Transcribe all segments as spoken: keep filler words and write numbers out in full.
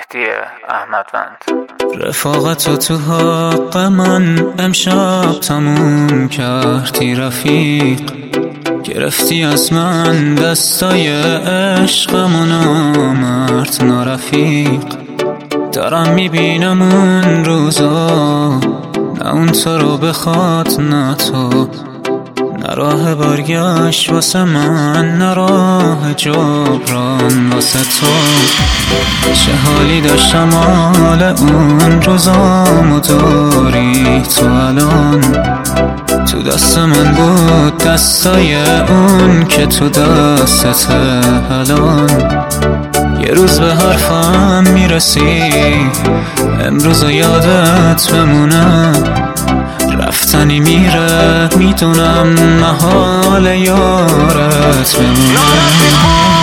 مهدی احمدوند. رفاقت و تو حق من امشب تموم کردی رفیق، گرفتی از من دستای عشقم و نامرد نارفیق. دارم میبینم اون روزا، نه اون تو رو بخواد نه تو، نه راه برگشت واسه من نه راه جبران واسه تو. چه حالی داشتم حال اون روزامو داری تو الان، تو دست من بود دستای اون که تو دستت الان. یه روز به حرفم میرسی امروز یادت بمونه، رفتنی میره میدونم محال یارت بمونه.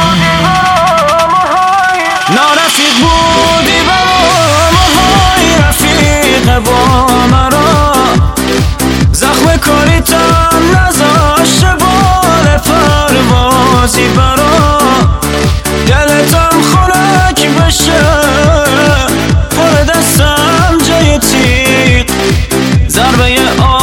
نارفیق بودی برام های رفیق با مرا، زخم کاریتم نذاشته بال پروازی برا، دلتم خنک بشه پر دستم جای تیغ، ضربه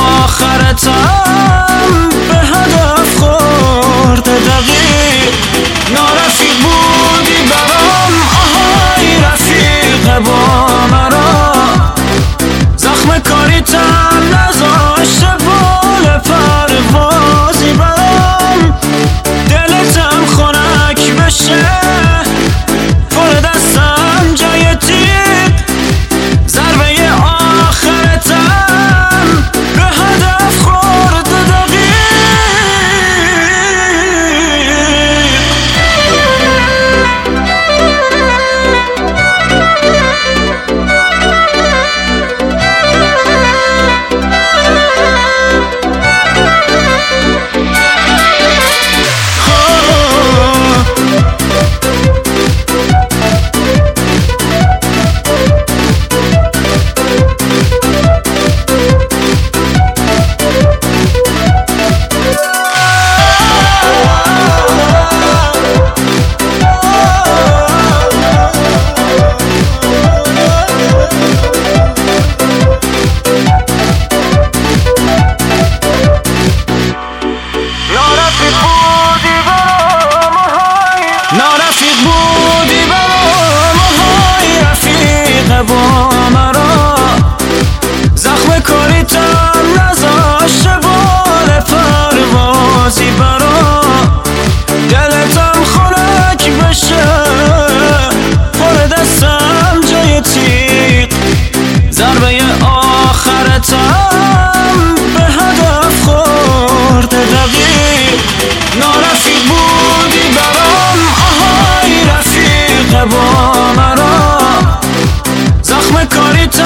آخرتم به هدف خورده دقیق. نارفیق بودی برام آهای رفیق با مرا، زخم کاریتم نذاشته بال پروازی برام، دلتم خنک بشه پر دستم جای تیغ، ضربه آخرتم به هدف خورده دقیق. نارفیق بودی برام های رفیق با مرا، زخم کاریتم نذاشته بال پروازی برا، دلتم خنک بشه پر دستم جای تیغ، ضربه آخرتم به هدف خورده دقیق. نارفیق بودی برام آهای رفیق با مرا، زخم کاریتم